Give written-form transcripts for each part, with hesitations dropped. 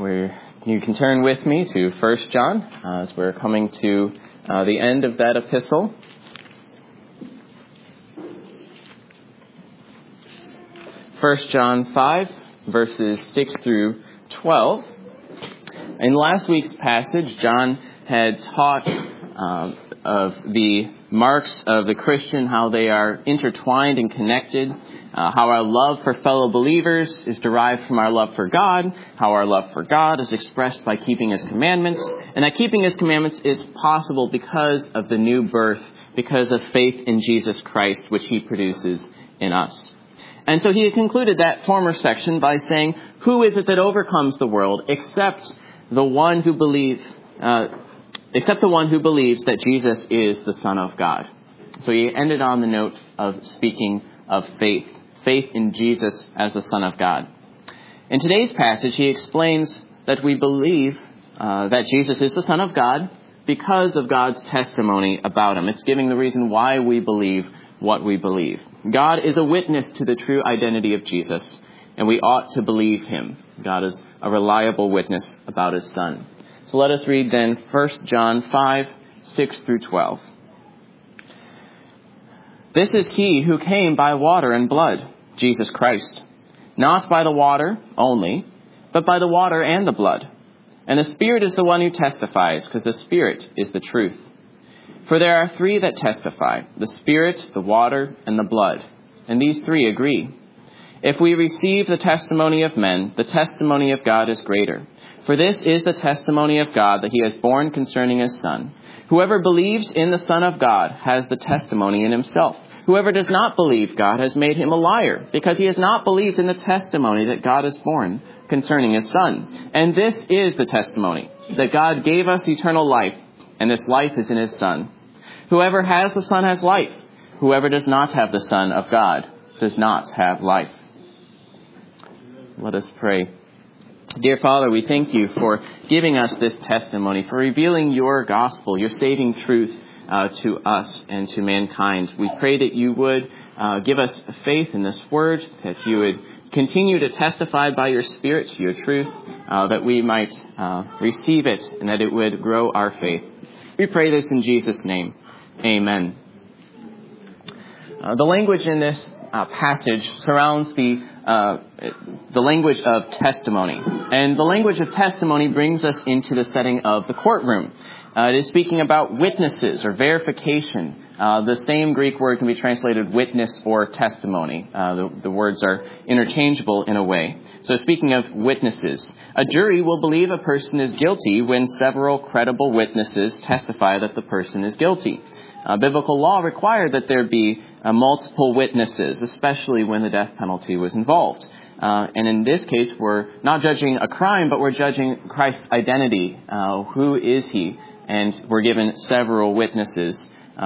You can turn with me to 1 John as we're coming to the end of that epistle. 1 John 5, verses 6 through 12. In last week's passage, John had taught of the marks of the Christian, how they are intertwined and connected, how our love for fellow believers is derived from our love for God, how our love for God is expressed by keeping His commandments, and that keeping His commandments is possible because of the new birth, because of faith in Jesus Christ, which He produces in us. And so he had concluded that former section by saying, who is it that overcomes the world except the one who believes that Jesus is the Son of God? So he ended on the note of speaking of faith in Jesus as the Son of God. In today's passage, he explains that we believe that Jesus is the Son of God because of God's testimony about Him. It's giving the reason why we believe what we believe. God is a witness to the true identity of Jesus, and we ought to believe Him. God is a reliable witness about His Son. So let us read then 1 John 5, 6 through 12. This is He who came by water and blood, Jesus Christ, not by the water only, but by the water and the blood. And the Spirit is the one who testifies, because the Spirit is the truth. For there are three that testify, the Spirit, the water, and the blood. And these three agree. If we receive the testimony of men, the testimony of God is greater. For this is the testimony of God that He has borne concerning His Son. Whoever believes in the Son of God has the testimony in himself. Whoever does not believe God has made him a liar, because he has not believed in the testimony that God has borne concerning His Son. And this is the testimony, that God gave us eternal life, and this life is in His Son. Whoever has the Son has life. Whoever does not have the Son of God does not have life. Let us pray. Dear Father, we thank You for giving us this testimony, for revealing Your gospel, Your saving truth to us and to mankind. We pray that You would give us faith in this word, that You would continue to testify by Your Spirit to Your truth, that we might receive it and that it would grow our faith. We pray this in Jesus' name. Amen. The language in this passage surrounds the language of testimony. And the language of testimony brings us into the setting of the courtroom. It is speaking about witnesses or verification. The same Greek word can be translated witness or testimony. The words are interchangeable in a way. So speaking of witnesses, a jury will believe a person is guilty when several credible witnesses testify that the person is guilty. Biblical law required that there be multiple witnesses, especially when the death penalty was involved. And in this case, we're not judging a crime, but we're judging Christ's identity. Who is He? And we're given several witnesses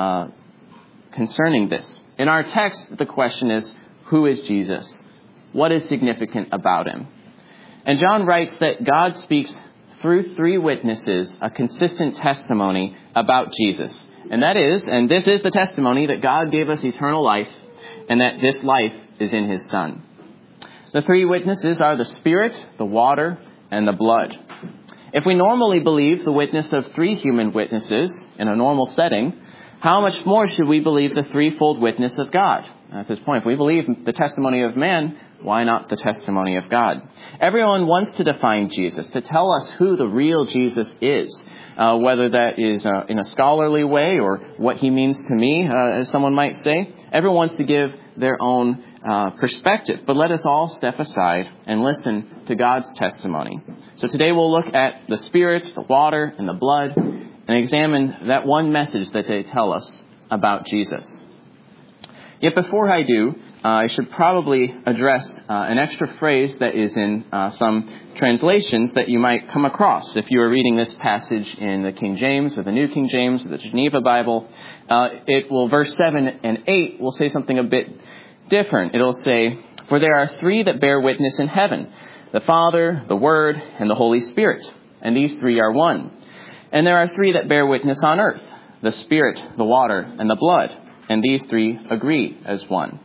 concerning this. In our text, the question is, who is Jesus? What is significant about Him? And John writes that God speaks through three witnesses a consistent testimony about Jesus. And this is the testimony that God gave us eternal life, and that this life is in His Son. The three witnesses are the Spirit, the water, and the blood. If we normally believe the witness of three human witnesses in a normal setting, how much more should we believe the threefold witness of God? That's his point. If we believe the testimony of man, why not the testimony of God? Everyone wants to define Jesus, to tell us who the real Jesus is. Whether that is in a scholarly way or what He means to me, as someone might say. Everyone wants to give their own perspective. But let us all step aside and listen to God's testimony. So today we'll look at the Spirit, the water, and the blood, and examine that one message that they tell us about Jesus. Yet before I do, I should probably address an extra phrase that is in some translations that you might come across. If you are reading this passage in the King James or the New King James or the Geneva Bible, verse 7 and 8 will say something a bit different. It'll say, for there are three that bear witness in heaven, the Father, the Word, and the Holy Spirit. And these three are one. And there are three that bear witness on earth, the Spirit, the water, and the blood. And these three agree as one.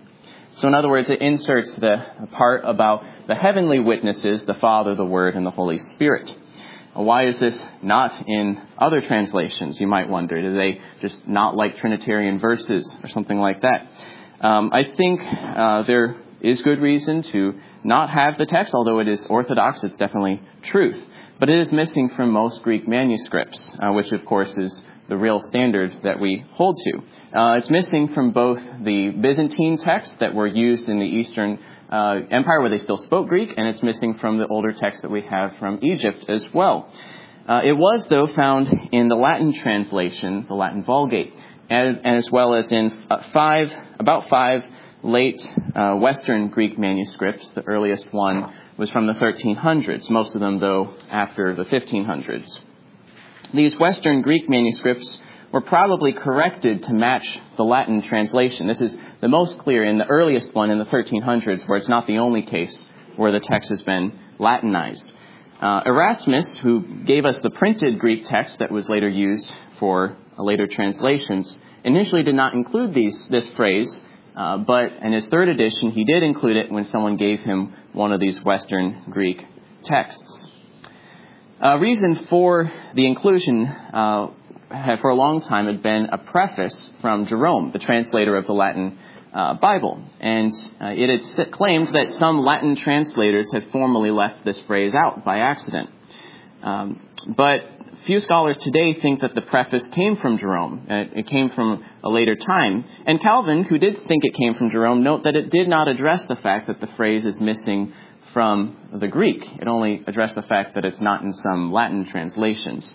So in other words, it inserts the part about the heavenly witnesses, the Father, the Word, and the Holy Spirit. Why is this not in other translations, you might wonder? Do they just not like Trinitarian verses or something like that? I think there is good reason to not have the text, although it is orthodox, it's definitely truth. But it is missing from most Greek manuscripts, which of course is the real standard that we hold to. It's missing from both the Byzantine texts that were used in the Eastern Empire where they still spoke Greek, and it's missing from the older texts that we have from Egypt as well. It was, though, found in the Latin translation, the Latin Vulgate, and as well as in about five late Western Greek manuscripts. The earliest one was from the 1300s, most of them, though, after the 1500s. These Western Greek manuscripts were probably corrected to match the Latin translation. This is the most clear in the earliest one in the 1300s, where it's not the only case where the text has been Latinized. Erasmus, who gave us the printed Greek text that was later used for later translations, initially did not include this phrase, but in his third edition, he did include it when someone gave him one of these Western Greek texts. Reason for the inclusion for a long time had been a preface from Jerome, the translator of the Latin Bible. And it had claimed that some Latin translators had formally left this phrase out by accident. But few scholars today think that the preface came from Jerome. It came from a later time. And Calvin, who did think it came from Jerome, note that it did not address the fact that the phrase is missing from the Greek. It only addressed the fact that it's not in some Latin translations.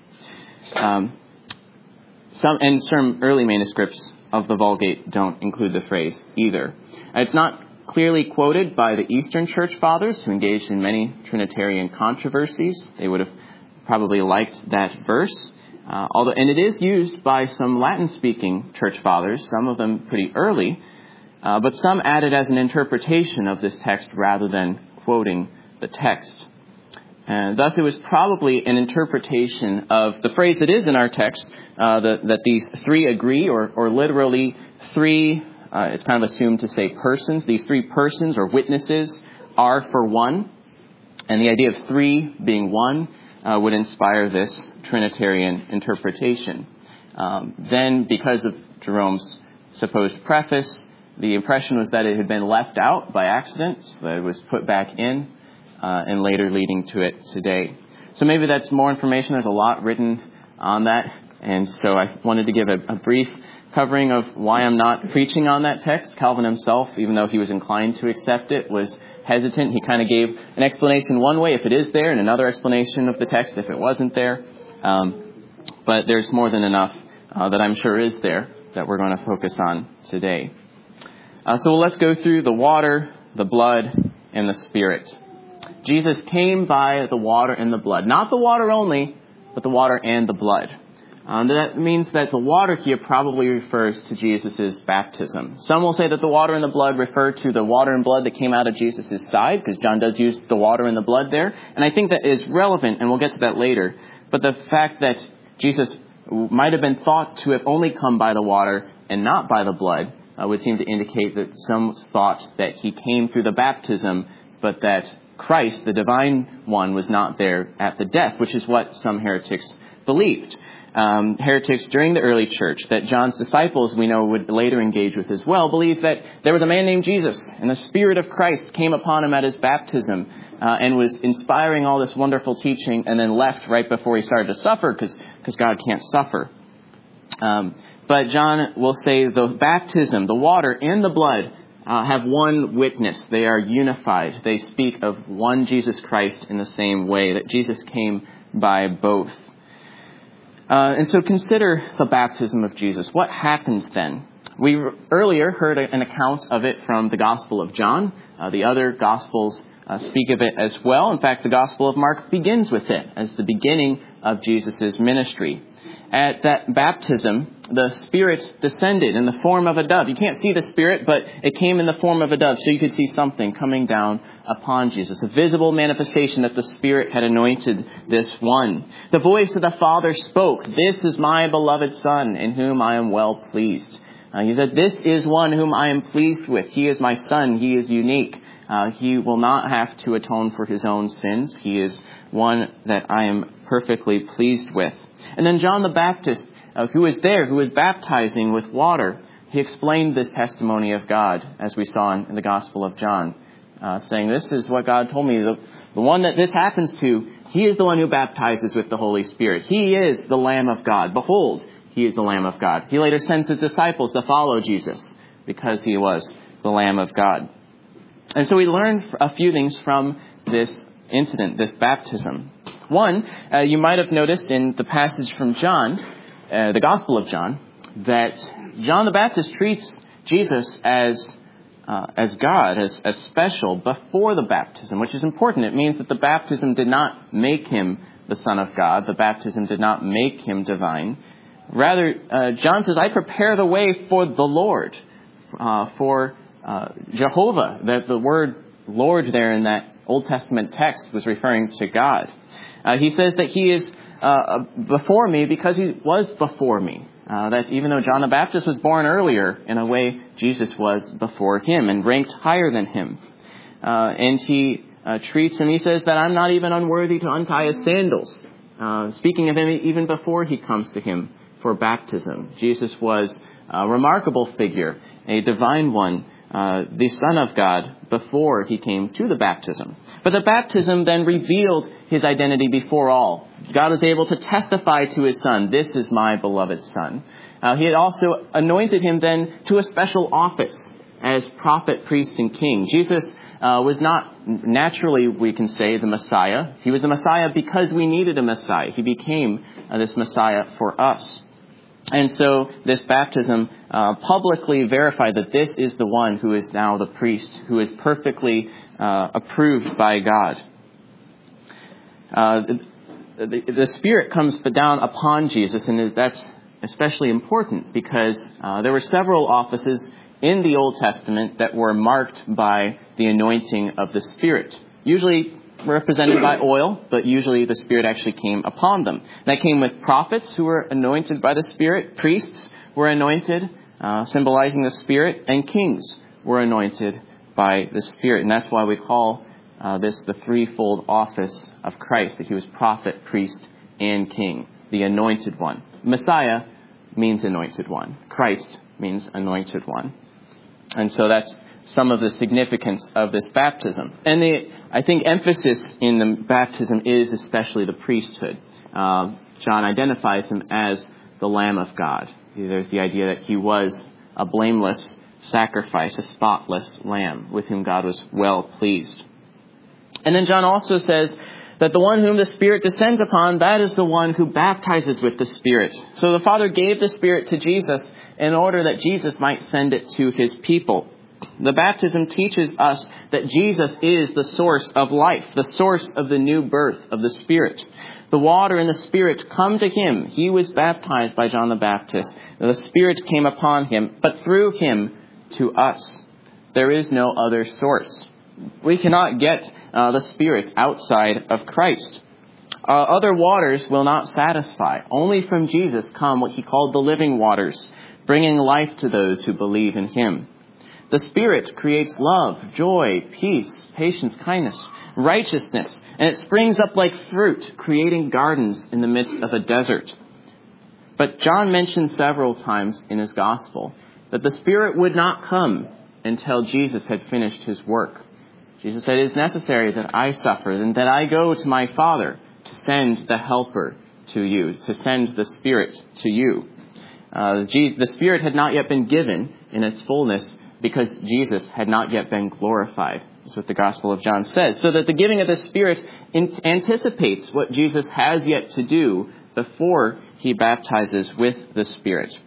Some early manuscripts of the Vulgate don't include the phrase either. It's not clearly quoted by the Eastern Church Fathers, who engaged in many Trinitarian controversies. They would have probably liked that verse. And it is used by some Latin-speaking Church Fathers, some of them pretty early, but some added as an interpretation of this text rather than quoting the text. And thus it was probably an interpretation of the phrase that is in our text, that these three agree, or literally three, it's kind of assumed to say persons. These three persons or witnesses are for one. And the idea of three being one would inspire this Trinitarian interpretation. Then, because of Jerome's supposed preface, the impression was that it had been left out by accident, so that it was put back in, and later leading to it today. So maybe that's more information. There's a lot written on that, and so I wanted to give a brief covering of why I'm not preaching on that text. Calvin himself, even though he was inclined to accept it, was hesitant. He kind of gave an explanation one way if it is there, and another explanation of the text if it wasn't there. But there's more than enough that I'm sure is there that we're going to focus on today. So let's go through the water, the blood, and the Spirit. Jesus came by the water and the blood. Not the water only, but the water and the blood. That means that the water here probably refers to Jesus' baptism. Some will say that the water and the blood refer to the water and blood that came out of Jesus' side, because John does use the water and the blood there. And I think that is relevant, and we'll get to that later. But the fact that Jesus might have been thought to have only come by the water and not by the blood would seem to indicate that some thought that he came through the baptism, but that Christ, the divine one, was not there at the death, which is what some heretics believed. Heretics during the early church that John's disciples, we know, would later engage with as well, believed that there was a man named Jesus, and the Spirit of Christ came upon him at his baptism and was inspiring all this wonderful teaching, and then left right before he started to suffer, because God can't suffer. But John will say the baptism, the water and the blood have one witness. They are unified. They speak of one Jesus Christ in the same way, that Jesus came by both. And so consider the baptism of Jesus. What happens then? We earlier heard an account of it from the Gospel of John. The other Gospels speak of it as well. In fact, the Gospel of Mark begins with it as the beginning of Jesus' ministry. At that baptism, the Spirit descended in the form of a dove. You can't see the Spirit, but it came in the form of a dove, so you could see something coming down upon Jesus, a visible manifestation that the Spirit had anointed this one. The voice of the Father spoke, "This is my beloved Son, in whom I am well pleased." He said, "This is one whom I am pleased with. He is my son. He is unique. He will not have to atone for his own sins. He is one that I am perfectly pleased with." And then John the Baptist, who was there, who was baptizing with water, he explained this testimony of God, as we saw in the Gospel of John, saying, "This is what God told me. The one that this happens to, he is the one who baptizes with the Holy Spirit. He is the Lamb of God. Behold, he is the Lamb of God." He later sends his disciples to follow Jesus because he was the Lamb of God. And so we learn a few things from this incident, this baptism. One, you might have noticed in the passage from John, the Gospel of John, that John the Baptist treats Jesus as God, as special before the baptism, which is important. It means that the baptism did not make him the Son of God. The baptism did not make him divine. Rather, John says, "I prepare the way for the Lord," for Jehovah. That the word Lord there in that Old Testament text was referring to God. He says that he is before me because he was before me. That even though John the Baptist was born earlier, in a way, Jesus was before him and ranked higher than him. And he treats him, he says that I'm not even unworthy to untie his sandals. Speaking of him even before he comes to him for baptism. Jesus was a remarkable figure, a divine one, the Son of God, before he came to the baptism. But the baptism then revealed his identity before all. God was able to testify to his Son, "This is my beloved Son." He had also anointed him then to a special office as prophet, priest, and king. Jesus was not naturally, we can say, the Messiah. He was the Messiah because we needed a Messiah. He became this Messiah for us. And so this baptism publicly verified that this is the one who is now the priest, who is perfectly approved by God. The Spirit comes down upon Jesus, and that's especially important because there were several offices in the Old Testament that were marked by the anointing of the Spirit. Usually represented by oil, but usually the Spirit actually came upon them. That came with prophets who were anointed by the Spirit, priests were anointed, symbolizing the Spirit, and kings were anointed by the Spirit. And that's why we call this the threefold office of Christ, that he was prophet, priest, and king, the anointed one. Messiah means anointed one. Christ means anointed one. And so that's some of the significance of this baptism. And I think emphasis in the baptism is especially the priesthood. John identifies him as the Lamb of God. There's the idea that he was a blameless sacrifice, a spotless lamb with whom God was well pleased. And then John also says that the one whom the Spirit descends upon, that is the one who baptizes with the Spirit. So the Father gave the Spirit to Jesus in order that Jesus might send it to his people. The baptism teaches us that Jesus is the source of life, the source of the new birth of the Spirit. The water and the Spirit come to him. He was baptized by John the Baptist. The Spirit came upon him, but through him to us. There is no other source. We cannot get the Spirit outside of Christ. Other waters will not satisfy. Only from Jesus come what he called the living waters, bringing life to those who believe in him. The Spirit creates love, joy, peace, patience, kindness, righteousness, and it springs up like fruit, creating gardens in the midst of a desert. But John mentioned several times in his gospel that the Spirit would not come until Jesus had finished his work. Jesus said, "It is necessary that I suffer and that I go to my Father to send the Helper to you, to send the Spirit to you." The Spirit had not yet been given in its fullness because Jesus had not yet been glorified. That's what the Gospel of John says. So that the giving of the Spirit anticipates what Jesus has yet to do before he baptizes with the Spirit.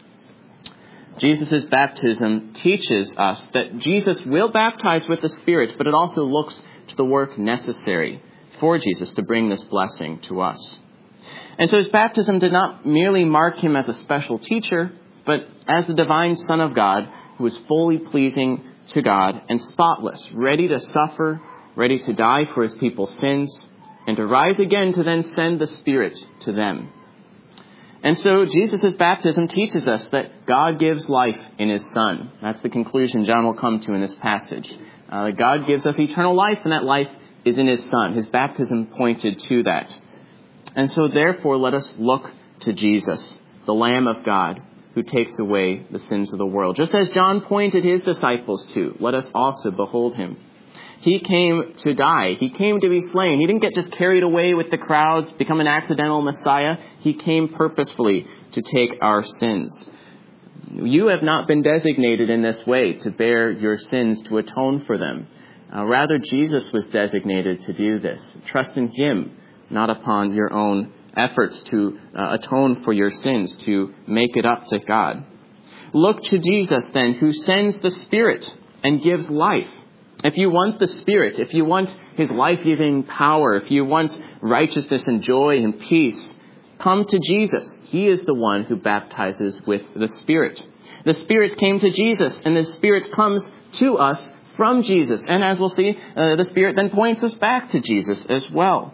Jesus' baptism teaches us that Jesus will baptize with the Spirit, but it also looks to the work necessary for Jesus to bring this blessing to us. And so his baptism did not merely mark him as a special teacher, but as the divine Son of God who was fully pleasing to God and spotless, ready to suffer, ready to die for his people's sins, and to rise again to then send the Spirit to them. And so Jesus' baptism teaches us that God gives life in his Son. That's the conclusion John will come to in this passage. God gives us eternal life, and that life is in his Son. His baptism pointed to that. And so therefore, let us look to Jesus, the Lamb of God, who takes away the sins of the world. Just as John pointed his disciples to, let us also behold him. He came to die. He came to be slain. He didn't get just carried away with the crowds, become an accidental Messiah. He came purposefully to take our sins. You have not been designated in this way to bear your sins, to atone for them. Rather, Jesus was designated to do this. Trust in him, not upon your own efforts to atone for your sins, to make it up to God. Look to Jesus, then, who sends the Spirit and gives life. If you want the Spirit, if you want his life-giving power, if you want righteousness and joy and peace, come to Jesus. He is the one who baptizes with the Spirit. The Spirit came to Jesus, and the Spirit comes to us from Jesus. And as we'll see, the Spirit then points us back to Jesus as well.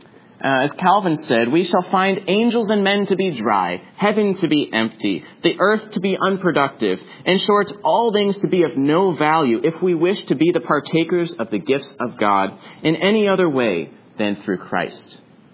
As Calvin said, we shall find angels and men to be dry, heaven to be empty, the earth to be unproductive, in short, all things to be of no value if we wish to be the partakers of the gifts of God in any other way than through Christ.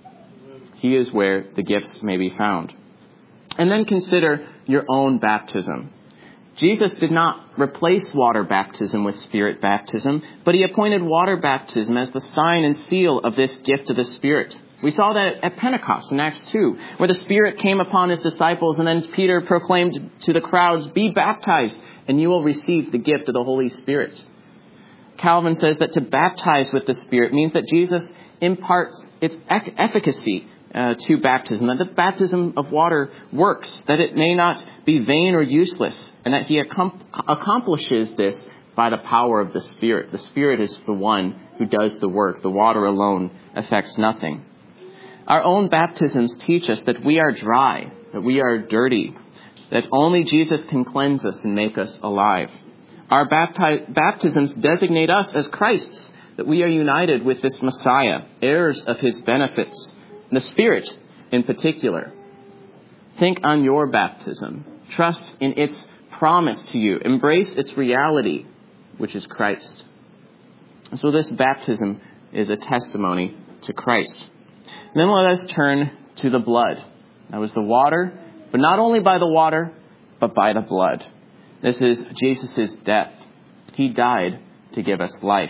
He is where the gifts may be found. And then consider your own baptism. Jesus did not replace water baptism with Spirit baptism, but he appointed water baptism as the sign and seal of this gift of the Spirit. We saw that at Pentecost in Acts 2, where the Spirit came upon his disciples, and then Peter proclaimed to the crowds, "Be baptized, and you will receive the gift of the Holy Spirit." Calvin says that to baptize with the Spirit means that Jesus imparts its efficacy to baptism, that the baptism of water works, that it may not be vain or useless, and that he accomplishes this by the power of the Spirit. The Spirit is the one who does the work. The water alone affects nothing. Our own baptisms teach us that we are dry, that we are dirty, that only Jesus can cleanse us and make us alive. Our baptisms designate us as Christ's, that we are united with this Messiah, heirs of his benefits, the Spirit in particular. Think on your baptism. Trust in its promise to you. Embrace its reality, which is Christ. So this baptism is a testimony to Christ. Then let us turn to the blood. That was the water, but not only by the water, but by the blood. This is Jesus' death. He died to give us life.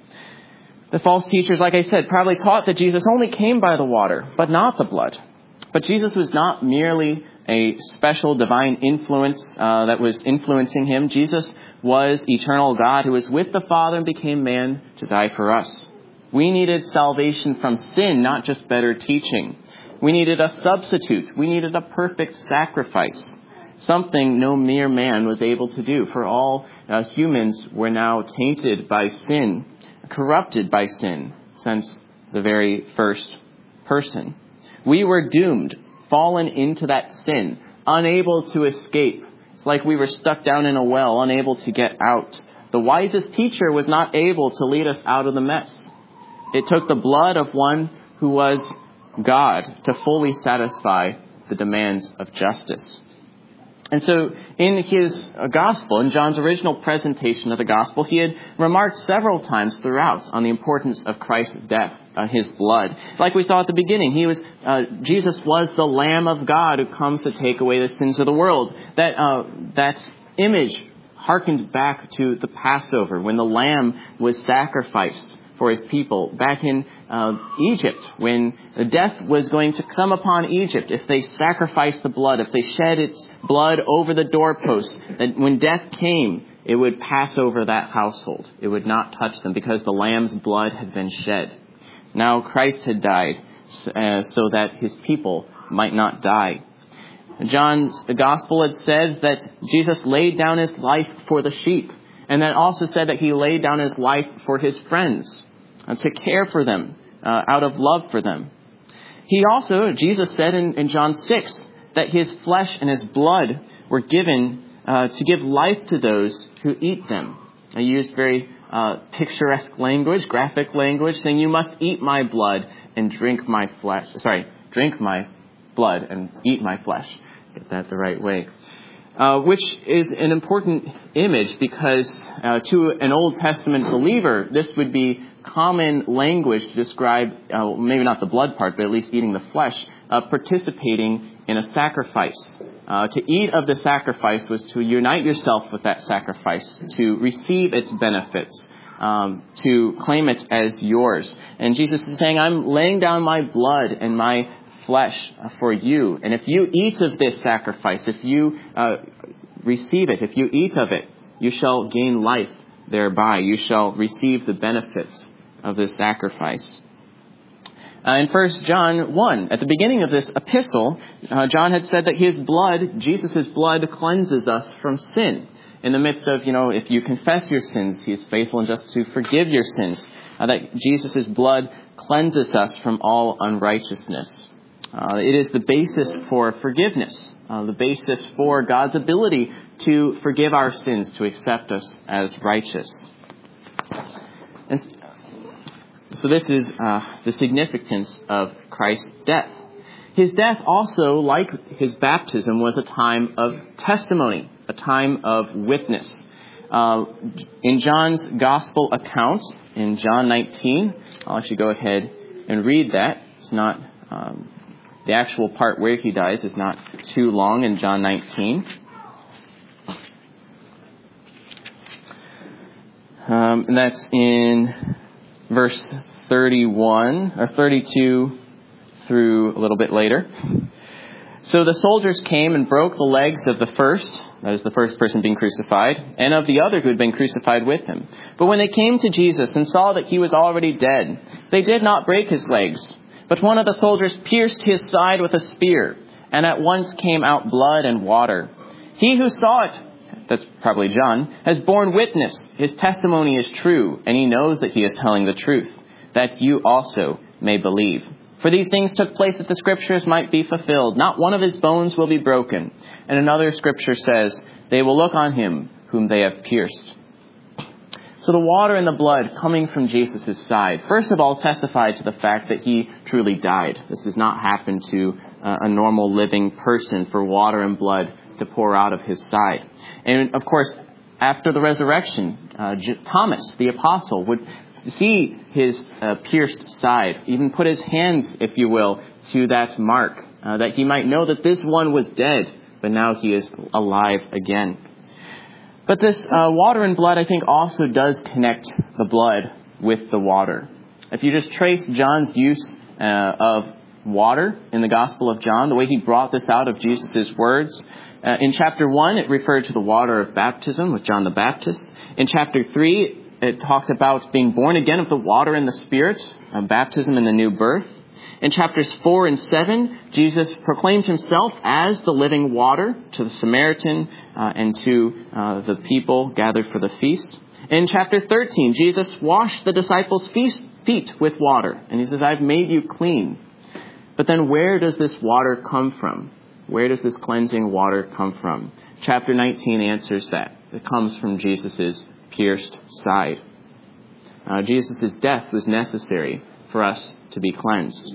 The false teachers, like I said, probably taught that Jesus only came by the water, but not the blood. But Jesus was not merely a special divine influence that was influencing him. Jesus was eternal God who was with the Father and became man to die for us. We needed salvation from sin, not just better teaching. We needed a substitute. We needed a perfect sacrifice, something no mere man was able to do. For all humans were now tainted by sin, corrupted by sin since the very first person. We were doomed, fallen into that sin, unable to escape. It's like we were stuck down in a well, unable to get out. The wisest teacher was not able to lead us out of the mess. It took the blood of one who was God to fully satisfy the demands of justice. And so in his gospel, in John's original presentation of the gospel, he had remarked several times throughout on the importance of Christ's death, his blood. Like we saw at the beginning, Jesus was the Lamb of God who comes to take away the sins of the world. That image harkened back to the Passover, when the lamb was sacrificed for his people back in Egypt, when the death was going to come upon Egypt if they sacrificed the blood, if they shed its blood over the doorposts, that when death came, it would pass over that household. It would not touch them because the lamb's blood had been shed. Now Christ had died so that his people might not die. John's gospel had said that Jesus laid down his life for the sheep, and then also said that he laid down his life for his friends, to care for them, out of love for them. Jesus said in John 6 that his flesh and his blood were given to give life to those who eat them. He used very picturesque language, graphic language, saying, "You must eat my blood and drink my blood and eat my flesh. Get that the right way. Which is an important image because to an Old Testament believer, this would be common language to describe, maybe not the blood part, but at least eating the flesh, participating in a sacrifice. To eat of the sacrifice was to unite yourself with that sacrifice, to receive its benefits, to claim it as yours. And Jesus is saying, I'm laying down my blood and my flesh for you. And if you eat of this sacrifice, if you receive it, if you eat of it, you shall gain life thereby. You shall receive the benefits of this sacrifice. In 1 John 1, at the beginning of this epistle, John had said that his blood, Jesus' blood, cleanses us from sin. In the midst of, if you confess your sins, he is faithful and just to forgive your sins. That Jesus' blood cleanses us from all unrighteousness. It is the basis for forgiveness, the basis for God's ability to forgive our sins, to accept us as righteous. And so this is the significance of Christ's death. His death also, like his baptism, was a time of testimony, a time of witness. In John's gospel account, in John 19, I'll actually go ahead and read that. It's not, the actual part where he dies is not too long in John 19. And that's in verse 31 or 32 through a little bit later. So the soldiers came and broke the legs of the first, that is the first person being crucified, and of the other who had been crucified with him. But when they came to Jesus and saw that he was already dead, they did not break his legs. But one of the soldiers pierced his side with a spear, and at once came out blood and water. He who saw it, that's probably John, has borne witness. His testimony is true, and he knows that he is telling the truth, that you also may believe. For these things took place that the scriptures might be fulfilled. Not one of his bones will be broken. And another scripture says, they will look on him whom they have pierced. So the water and the blood coming from Jesus' side, first of all, testified to the fact that he truly died. This does not happen to a normal living person for water and blood to pour out of his side. And of course, after the resurrection, Thomas, the apostle, would see his pierced side, even put his hands, if you will, to that mark, that he might know that this one was dead, but now he is alive again. But this water and blood, I think, also does connect the blood with the water. If you just trace John's use of water in the Gospel of John, the way he brought this out of Jesus' words, in chapter 1, it referred to the water of baptism with John the Baptist. In chapter 3, it talked about being born again of the water and the Spirit, baptism in the new birth. In chapters 4 and 7, Jesus proclaimed himself as the living water to the Samaritan and to the people gathered for the feast. In chapter 13, Jesus washed the disciples' feet with water. And he says, I've made you clean. But then where does this water come from? Where does this cleansing water come from? Chapter 19 answers that. It comes from Jesus' pierced side. Jesus' death was necessary for us to be cleansed.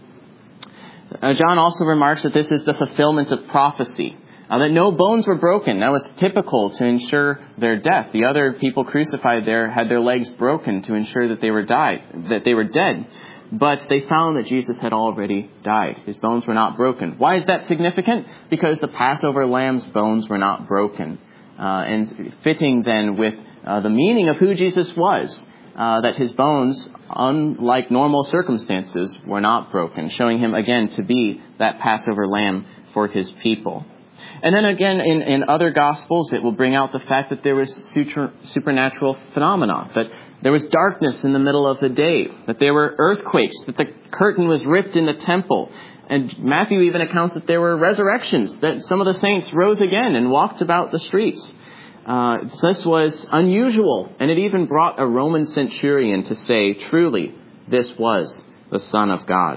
John also remarks that this is the fulfillment of prophecy, that no bones were broken. That was typical to ensure their death. The other people crucified there had their legs broken to ensure that they were dead. But they found that Jesus had already died. His bones were not broken. Why is that significant? Because the Passover lamb's bones were not broken. And fitting then with the meaning of who Jesus was, that his bones, unlike normal circumstances, were not broken, showing him again to be that Passover lamb for his people. And then again, in other Gospels, it will bring out the fact that there was supernatural phenomena, that there was darkness in the middle of the day, that there were earthquakes, that the curtain was ripped in the temple. And Matthew even accounts that there were resurrections, that some of the saints rose again and walked about the streets. This was unusual, and it even brought a Roman centurion to say, truly, this was the Son of God.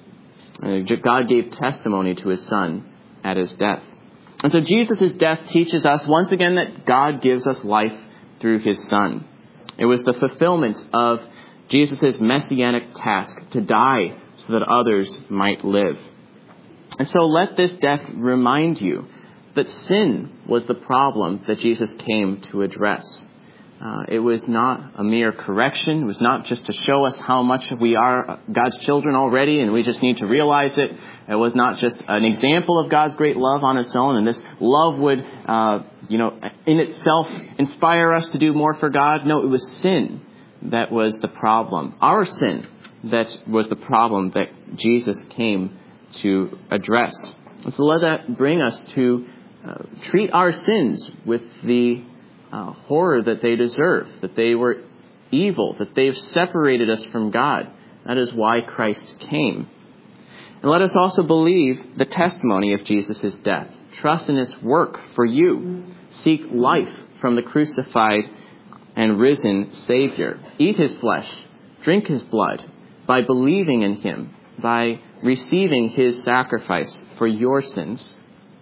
God gave testimony to his Son at his death. And so Jesus' death teaches us once again that God gives us life through his Son. It was the fulfillment of Jesus' messianic task to die so that others might live. And so let this death remind you that sin was the problem that Jesus came to address. It was not a mere correction. It was not just to show us how much we are God's children already and we just need to realize it. It was not just an example of God's great love on its own, and this love would, in itself inspire us to do more for God. No, it was sin that was the problem. Our sin that was the problem that Jesus came to address. And so let that bring us to treat our sins with the horror that they deserve, that they were evil, that they've separated us from God. That is why Christ came. And let us also believe the testimony of Jesus' death. Trust in his work for you. Seek life from the crucified and risen Savior. Eat his flesh, drink his blood, by believing in him, by receiving his sacrifice for your sins.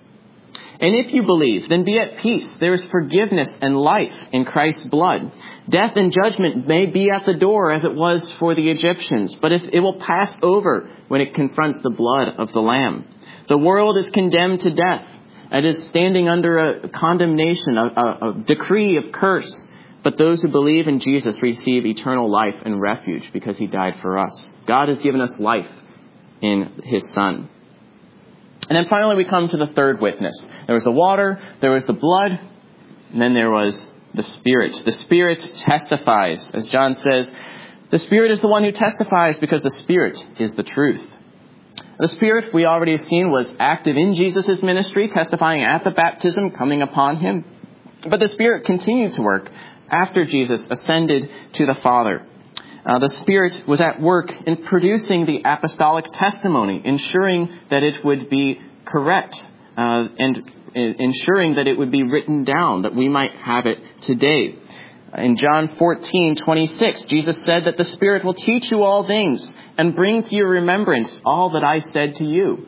And if you believe, then be at peace. There is forgiveness and life in Christ's blood. Death and judgment may be at the door as it was for the Egyptians, but it will pass over when it confronts the blood of the Lamb. The world is condemned to death. It is standing under a condemnation, a decree of curse. But those who believe in Jesus receive eternal life and refuge because he died for us. God has given us life in his Son. And then finally we come to the third witness. There was the water, there was the blood, and then there was the Spirit. The Spirit testifies. As John says, the Spirit is the one who testifies because the Spirit is the truth. The Spirit, we already have seen, was active in Jesus' ministry, testifying at the baptism, coming upon him. But the Spirit continued to work after Jesus ascended to the Father. The Spirit was at work in producing the apostolic testimony, ensuring that it would be correct and ensuring that it would be written down, that we might have it today. In John 14:26, Jesus said that the Spirit will teach you all things and bring to your remembrance all that I said to you.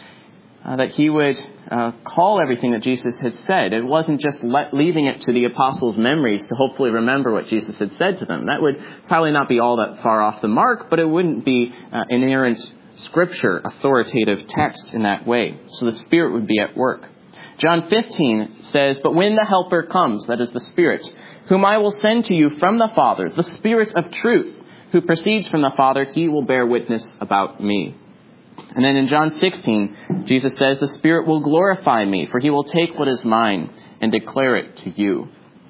That he would call everything that Jesus had said. It wasn't just leaving it to the apostles' memories to hopefully remember what Jesus had said to them. That would probably not be all that far off the mark, but it wouldn't be inerrant scripture, authoritative text in that way. So the Spirit would be at work. John 15 says, but when the Helper comes, that is the Spirit, whom I will send to you from the Father, the Spirit of truth, who proceeds from the Father, he will bear witness about me. And then in John 16, Jesus says, the Spirit will glorify me, for he will take what is mine and declare it to you.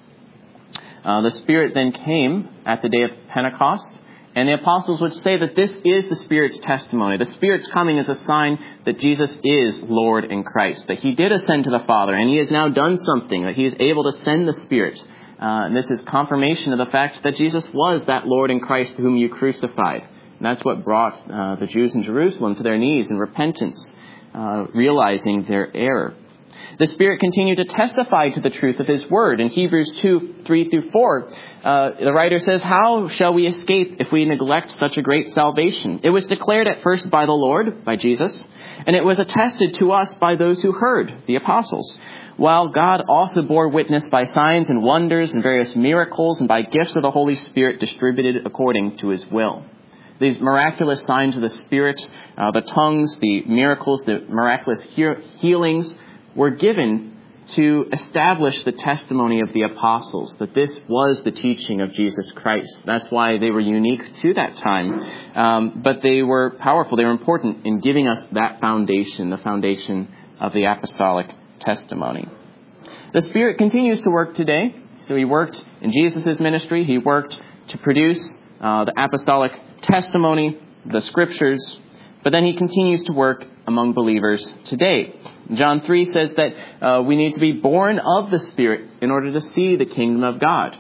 The Spirit then came at the day of Pentecost, and the apostles would say that this is the Spirit's testimony. The Spirit's coming is a sign that Jesus is Lord in Christ, that he did ascend to the Father, and he has now done something, that he is able to send the Spirit. And this is confirmation of the fact that Jesus was that Lord in Christ whom you crucified. And that's what brought the Jews in Jerusalem to their knees in repentance, realizing their error. The Spirit continued to testify to the truth of his word. In Hebrews 2:3-4, the writer says, how shall we escape if we neglect such a great salvation? It was declared at first by the Lord, by Jesus, and it was attested to us by those who heard, the apostles. While God also bore witness by signs and wonders and various miracles and by gifts of the Holy Spirit distributed according to his will. These miraculous signs of the Spirit, the tongues, the miracles, the miraculous healings were given to establish the testimony of the apostles, that this was the teaching of Jesus Christ. That's why they were unique to that time. But they were powerful. They were important in giving us that foundation, the foundation of the apostolic testimony. The Spirit continues to work today. So he worked in Jesus' ministry. He worked to produce the apostolic testimony, the scriptures, but then he continues to work among believers today. John 3 says that we need to be born of the Spirit in order to see the kingdom of God,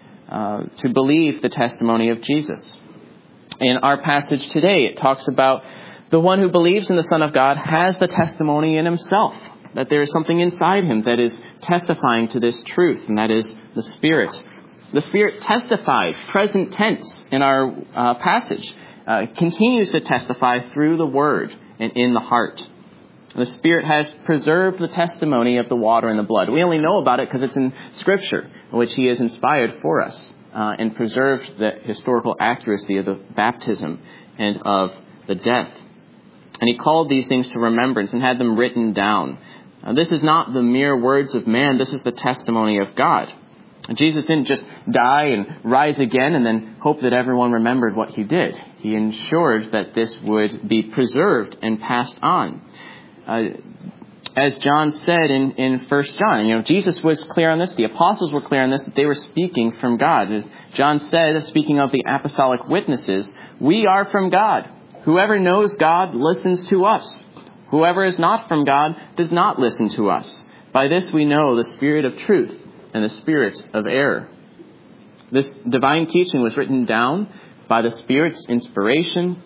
to believe the testimony of Jesus. In our passage today, it talks about the one who believes in the Son of God has the testimony in himself, that there is something inside him that is testifying to this truth, and that is the Spirit. The Spirit testifies, present tense in our passage, continues to testify through the Word and in the heart. The Spirit has preserved the testimony of the water and the blood. We only know about it because it's in Scripture, which he has inspired for us, and preserved the historical accuracy of the baptism and of the death. And he called these things to remembrance and had them written down. This is not the mere words of man. This is the testimony of God. Jesus didn't just die and rise again and then hope that everyone remembered what he did. He ensured that this would be preserved and passed on. As John said in 1 John, Jesus was clear on this. The apostles were clear on this, that they were speaking from God. As John said, speaking of the apostolic witnesses, we are from God. Whoever knows God listens to us. Whoever is not from God does not listen to us. By this we know the spirit of truth and the spirit of error. This divine teaching was written down by the Spirit's inspiration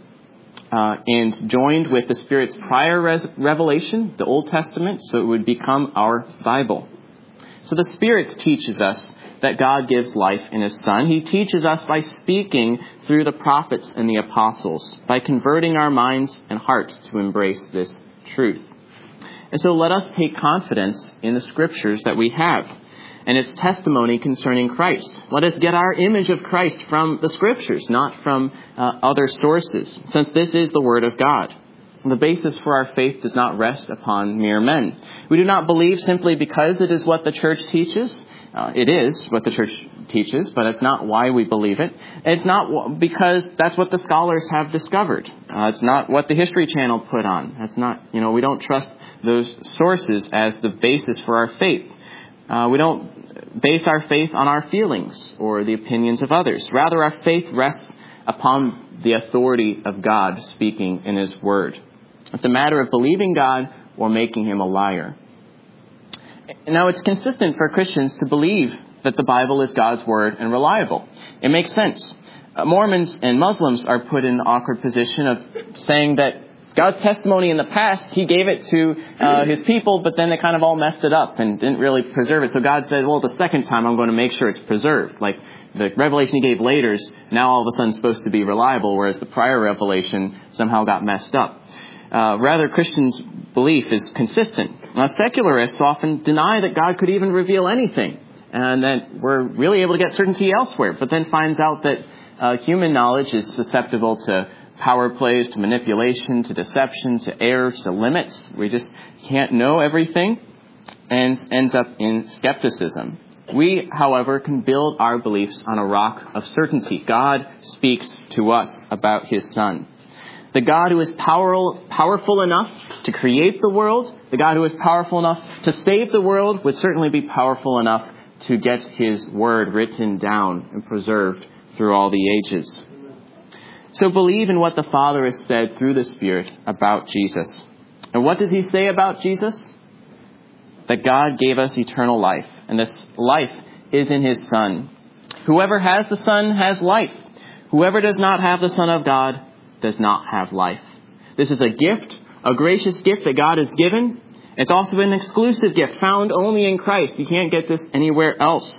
and joined with the Spirit's prior revelation, the Old Testament, so it would become our Bible. So the Spirit teaches us that God gives life in His Son. He teaches us by speaking through the prophets and the apostles, by converting our minds and hearts to embrace this truth. And so let us take confidence in the Scriptures that we have and its testimony concerning Christ. Let us get our image of Christ from the Scriptures, not from other sources, since this is the Word of God. The basis for our faith does not rest upon mere men. We do not believe simply because it is what the church teaches. It is what the church teaches, but it's not why we believe it. It's not because that's what the scholars have discovered. It's not what the History Channel put on. That's not, we don't trust those sources as the basis for our faith. We don't base our faith on our feelings or the opinions of others. Rather, our faith rests upon the authority of God speaking in His Word. It's a matter of believing God or making Him a liar. Now, it's consistent for Christians to believe that the Bible is God's Word and reliable. It makes sense. Mormons and Muslims are put in the awkward position of saying that God's testimony in the past, He gave it to His people, but then they kind of all messed it up and didn't really preserve it. So God said, well, the second time I'm going to make sure it's preserved. Like the revelation He gave later is now all of a sudden supposed to be reliable, whereas the prior revelation somehow got messed up. Rather, Christians' belief is consistent. Secularists often deny that God could even reveal anything, and that we're really able to get certainty elsewhere, but then finds out that human knowledge is susceptible to power plays, to manipulation, to deception, to error, to limits. We just can't know everything, and ends up in skepticism. We, however, can build our beliefs on a rock of certainty. God speaks to us about His Son. The God who is powerful enough to create the world, the God who is powerful enough to save the world, would certainly be powerful enough to get His Word written down and preserved through all the ages. So believe in what the Father has said through the Spirit about Jesus. And what does He say about Jesus? That God gave us eternal life, and this life is in His Son. Whoever has the Son has life. Whoever does not have the Son of God does not have life. This is a gift, a gracious gift that God has given. It's also an exclusive gift found only in Christ. You can't get this anywhere else.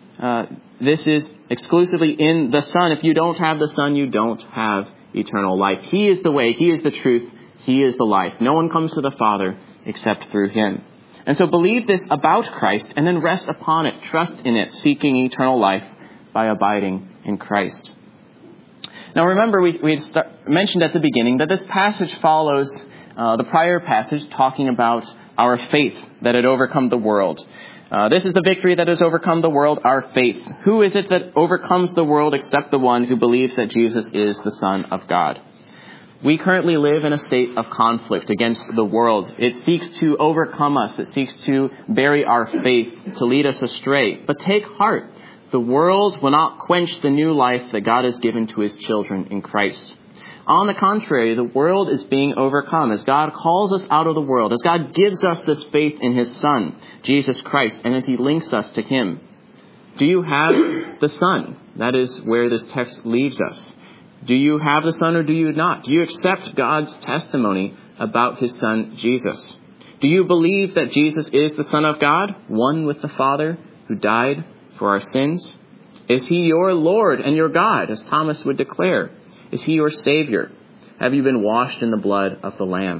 This is exclusively in the Son. If you don't have the Son, you don't have eternal life. He is the way. He is the truth. He is the life. No one comes to the Father except through Him. And so believe this about Christ and then rest upon it. Trust in it, seeking eternal life by abiding in Christ. Now remember, we mentioned at the beginning that this passage follows the prior passage talking about our faith that had overcome the world. This is the victory that has overcome the world, our faith. Who is it that overcomes the world except the one who believes that Jesus is the Son of God? We currently live in a state of conflict against the world. It seeks to overcome us. It seeks to bury our faith, to lead us astray. But take heart. The world will not quench the new life that God has given to His children in Christ. On the contrary, the world is being overcome as God calls us out of the world, as God gives us this faith in His Son, Jesus Christ, and as He links us to Him. Do you have the Son? That is where this text leaves us. Do you have the Son or do you not? Do you accept God's testimony about His Son, Jesus? Do you believe that Jesus is the Son of God, one with the Father, who died for our sins? Is He your Lord and your God, as Thomas would declare? Is He your Savior? Have you been washed in the blood of the Lamb?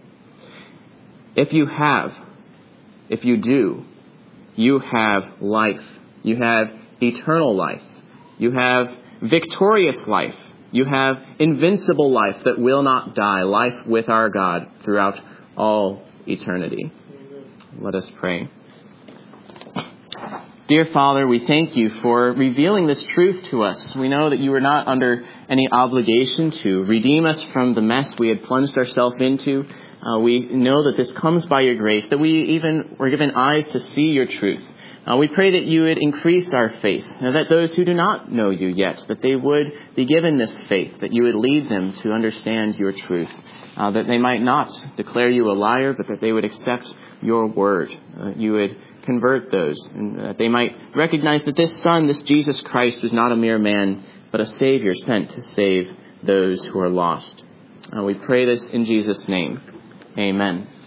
If you have, if you do, you have life. You have eternal life. You have victorious life. You have invincible life that will not die, life with our God throughout all eternity. Let us pray. Dear Father, we thank you for revealing this truth to us. We know that you are not under any obligation to redeem us from the mess we had plunged ourselves into. We know that this comes by your grace, that we even were given eyes to see your truth. We pray that you would increase our faith, and that those who do not know you yet, that they would be given this faith, that you would lead them to understand your truth, that they might not declare you a liar, but that they would accept your word. You would convert those, and that they might recognize that this Son, this Jesus Christ, was not a mere man, but a Savior sent to save those who are lost. We pray this in Jesus' name. Amen.